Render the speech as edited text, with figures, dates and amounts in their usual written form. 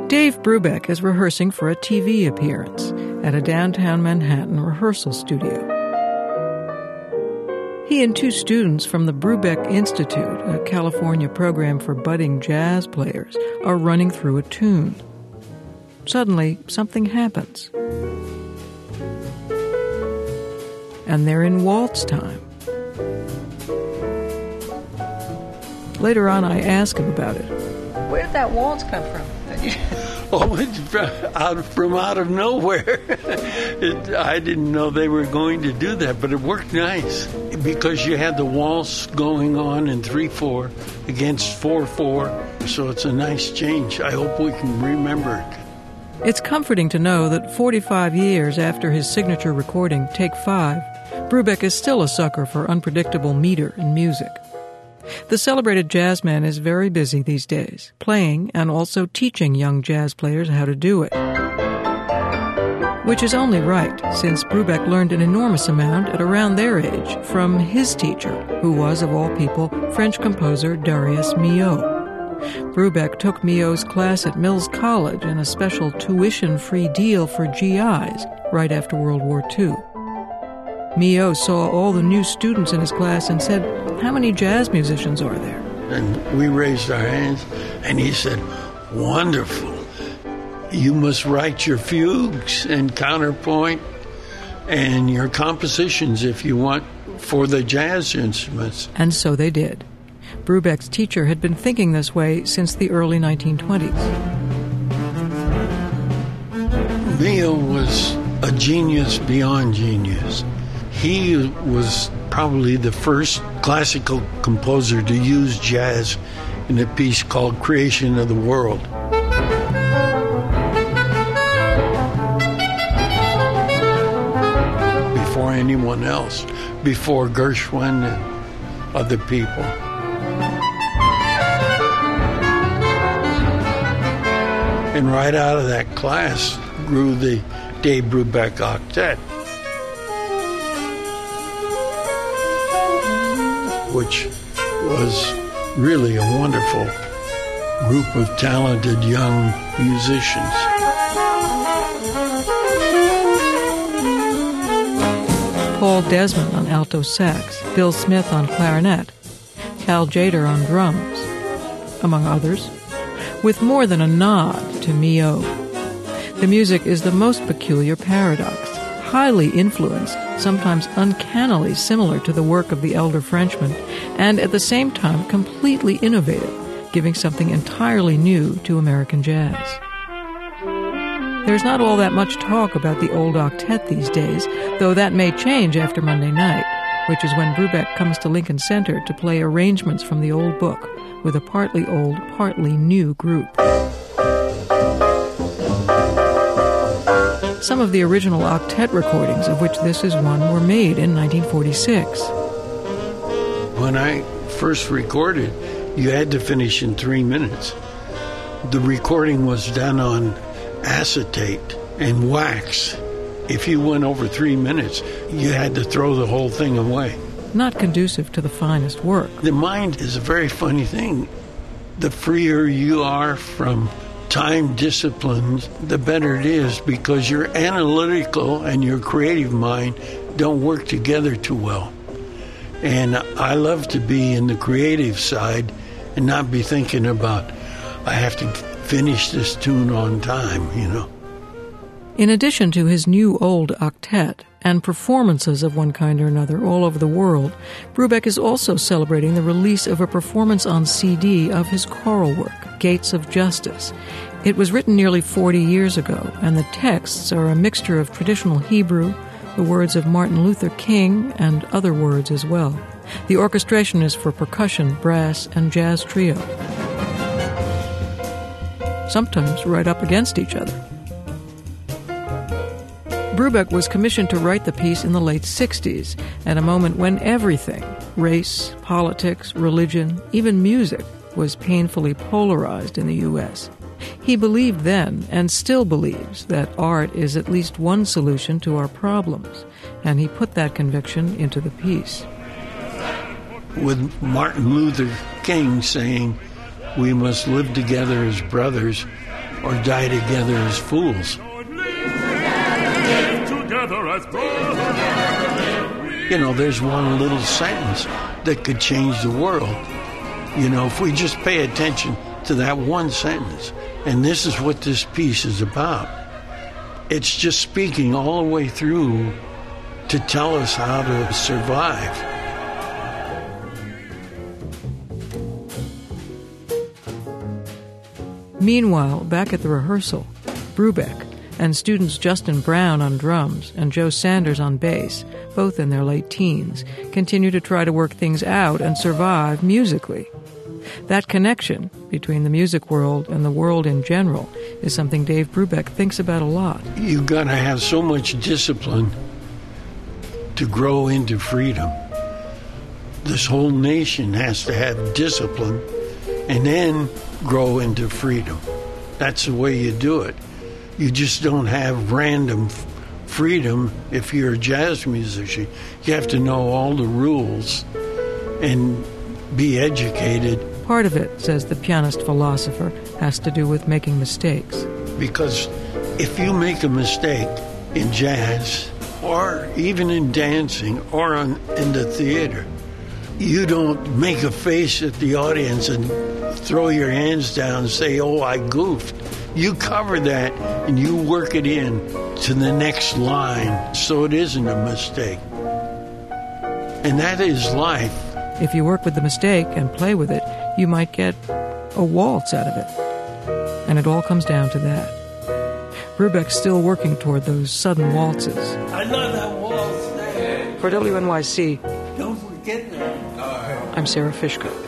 Dave Brubeck is rehearsing for a TV appearance at a downtown Manhattan rehearsal studio. He and two students from the Brubeck Institute, a California program for budding jazz players, are running through a tune. Suddenly, something happens. And they're in waltz time. Later on, I ask him about it. Where did that waltz come from? Oh, it's from out of nowhere. I didn't know they were going to do that, but it worked nice because you had the waltz going on in 3/4 against 4/4, so it's a nice change. I hope we can remember it. It's comforting to know that 45 years after his signature recording, Take 5, Brubeck is still a sucker for unpredictable meter in music. The celebrated jazzman is very busy these days, playing and also teaching young jazz players how to do it. Which is only right, since Brubeck learned an enormous amount at around their age from his teacher, who was, of all people, French composer Darius Milhaud. Brubeck took Milhaud's class at Mills College in a special tuition-free deal for GIs right after World War II. Milhaud saw all the new students in his class and said, "How many jazz musicians are there?" And we raised our hands, and he said, "Wonderful. You must write your fugues and counterpoint and your compositions if you want for the jazz instruments." And so they did. Brubeck's teacher had been thinking this way since the early 1920s. Milhaud was a genius beyond genius. He was probably the first classical composer to use jazz in a piece called Creation of the World. Before anyone else, before Gershwin and other people. And right out of that class grew the Dave Brubeck Octet, which was really a wonderful group of talented young musicians. Paul Desmond on alto sax, Bill Smith on clarinet, Cal Tjader on drums, among others, with more than a nod to Milhaud. The music is the most peculiar paradox, highly influenced, sometimes uncannily similar to the work of the elder Frenchman, and at the same time completely innovative, giving something entirely new to American jazz. There's not all that much talk about the old octet these days, though that may change after Monday night, which is when Brubeck comes to Lincoln Center to play arrangements from the old book with a partly old, partly new group. Some of the original octet recordings, of which this is one, were made in 1946. When I first recorded, you had to finish in 3 minutes. The recording was done on acetate and wax. If you went over 3 minutes, you had to throw the whole thing away. Not conducive to the finest work. The mind is a very funny thing. The freer you are from time disciplines, the better it is, because your analytical and your creative mind don't work together too well. And I love to be in the creative side and not be thinking about, I have to finish this tune on time, you know. In addition to his new old octet and performances of one kind or another all over the world, Brubeck is also celebrating the release of a performance on CD of his choral work, Gates of Justice. It was written nearly 40 years ago, and the texts are a mixture of traditional Hebrew, the words of Martin Luther King, and other words as well. The orchestration is for percussion, brass, and jazz trio. Sometimes right up against each other. Brubeck was commissioned to write the piece in the late 60s, at a moment when everything, race, politics, religion, even music, was painfully polarized in the U.S. He believed then, and still believes, that art is at least one solution to our problems, and he put that conviction into the piece. With Martin Luther King saying, we must live together as brothers, or die together as fools. You know, there's one little sentence that could change the world. You know, if we just pay attention to that one sentence. And this is what this piece is about. It's just speaking all the way through to tell us how to survive. Meanwhile, back at the rehearsal, Brubeck and students Justin Brown on drums and Joe Sanders on bass, both in their late teens, continue to try to work things out and survive musically. That connection between the music world and the world in general is something Dave Brubeck thinks about a lot. You've got to have so much discipline to grow into freedom. This whole nation has to have discipline and then grow into freedom. That's the way you do it. You just don't have random freedom if you're a jazz musician. You have to know all the rules and be educated. Part of it, says the pianist philosopher, has to do with making mistakes. Because if you make a mistake in jazz, or even in dancing, or in the theater, you don't make a face at the audience and throw your hands down and say, oh, I goofed. You cover that and you work it in to the next line so it isn't a mistake. And that is life. If you work with the mistake and play with it, you might get a waltz out of it. And it all comes down to that. Brubeck's still working toward those sudden waltzes. I love that waltz there. For WNYC, Don't forget that. I'm Sarah Fishka.